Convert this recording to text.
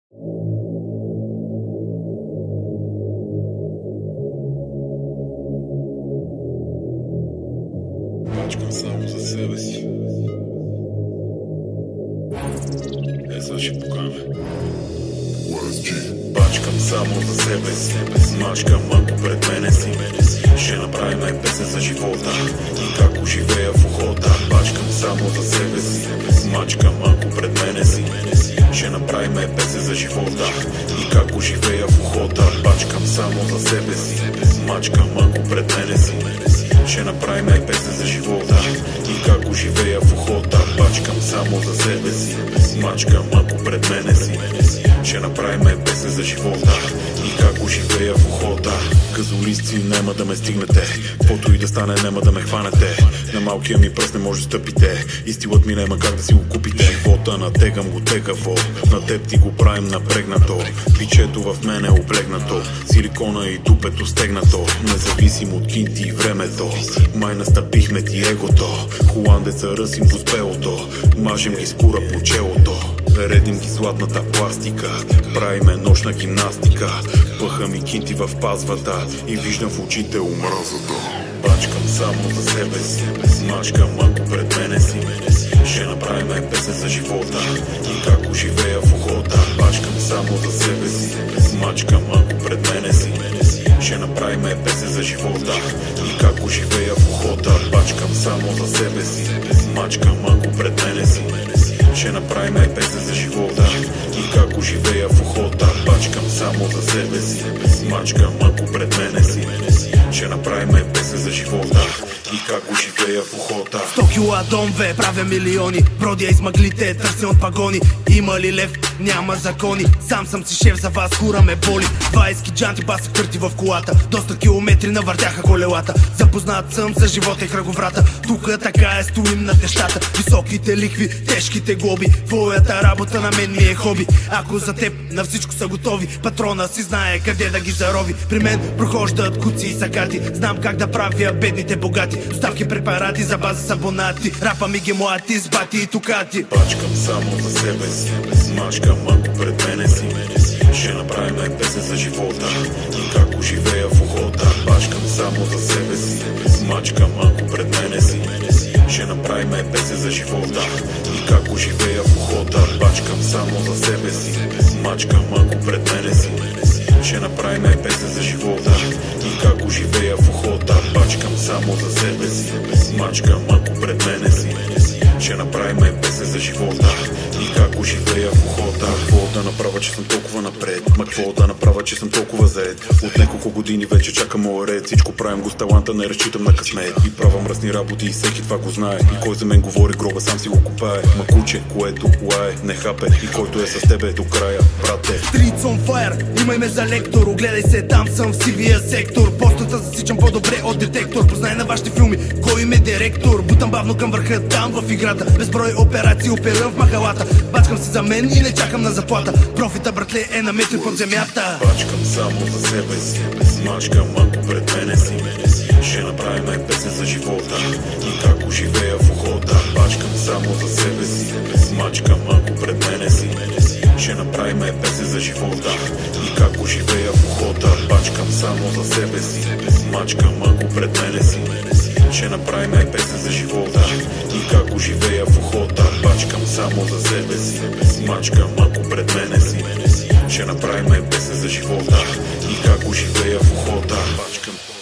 Бачкам само за себе си. Сега ще покаме. Бачкам само за себе си. Мачкам, ако пред мене си. Ще направим песен за живота и как оживея в охота. Бачкам само за себе си. Мачкам, ако пред мене си. Ще направим песен за живота и как оживея в охота. Бачкам само за себе си. Мачкам, ако пред мене си. Ще направим песен за живота и как оживея в охота. Бачкам само за себе си. Мачкам, ако пред мене си. Ще направим песен за живота и как оживея в охота. Газолисти няма да ме стигнете, каквото и да стане няма да ме хванете. На малкия ми пръст не може да стъпите и стилът ми няма как да си го купите. Живота натегам го тегаво, на теб ти го правим напрегнато. Пичето в мен е облегнато, силикона и дупето стегнато. Независим от кинти и времето, май настъпихме ти егото. Холандеца ръсим в успелото, мажем ги скура по челото. Редим ги златната пластика, правиме нощна гимнастика. Пъхам и кинти в пазвата и виждам в очите омразата. Бачкам само за себе си. Мачкам, ако пред мене си. Ще направим песен за живота и как оживея в охота. Бачкам само за себе си. Мачкам, ако пред мене си. Ще направим песен за живота и как оживея в охота. Бачкам само за себе си. Мачкам, ако пред мене си. Ще направим песен за живота и как оживея в охота. Бачкам само за себе си. Мачкам, ако пред мене си. Ще направим песен за живота и как оживея в охота. 100 кила домве, правя милиони. Бродя из мъглите, търся от пагони. Има ли лев? Няма закони. Сам съм си шеф, за вас хура ме боли. 20 джанти баса кърти в колата. Доста километри навъртяха колелата. Запознат съм за живота и кръговрата. Тука така е, стоим на тещата. Високите лихви, тежките глоби. Твоята работа на мен ми е хоби. Ако за теб на всичко са готови, патрона си знае къде да ги зарови. При мен прохождат куци и сакати. Знам как да правя бедните богати. Доставки препарати за база с абонати. Рапа ми ги млати с бати и тукати. Бачкам само за себе си. Мачкам, ако пред мене си. Ще направим песен за живота и как оживея в охота. Бачкам само за себе си. Мачкам, ако пред мене си. Ще направим песен за живота и как оживея в охота. Бачкам само за себе си. Мачкам, ако пред мене си. Ще направим песен за живота и как оживея в охота. Бачкам само за себе си. Мачкам, ако пред мене си. Ще направим песен за живота и как оживея в охота. Какво да направя, че съм толкова напред? Ма какво да направя, че съм толкова заед? От няколко години вече чакам моя ред. Всичко правим го с таланта, не разчитам на късмет. И правя мръсни работи и всеки това го знае. И кой за мен говори, гроба сам си го купае. Ма куче, което лае, не хапе. И който е с тебе до края, брате. Streets on fire, имай ме за лектор. Огледай се, там съм в сивия сектор. Постата засичам по-добре от детектор. Познай на вашите филми, кой им е директор. Бутам бавно към върха, там в играта. Безброй операции оперирам в махалата. Бачкам се за мен и не чакам на заплата. Профита, братле, е на метри под земята. Бачкам само за себе си. Мачкам, ако пред мене си. Ще направим песен за живота и как оживея в охота. Бачкам само за себе си. Мачкам, ако пред мене си. Ще направим песен за живота и как оживея в охота. Бачкам само за себе си. Мачкам, ако пред мене си. Ще направим песен за живота и как оживея в охота. Бачкам само за себе си. Мачкам, ако пред мене си. Ще направим песен за живота и как оживея в охота. Бачкам.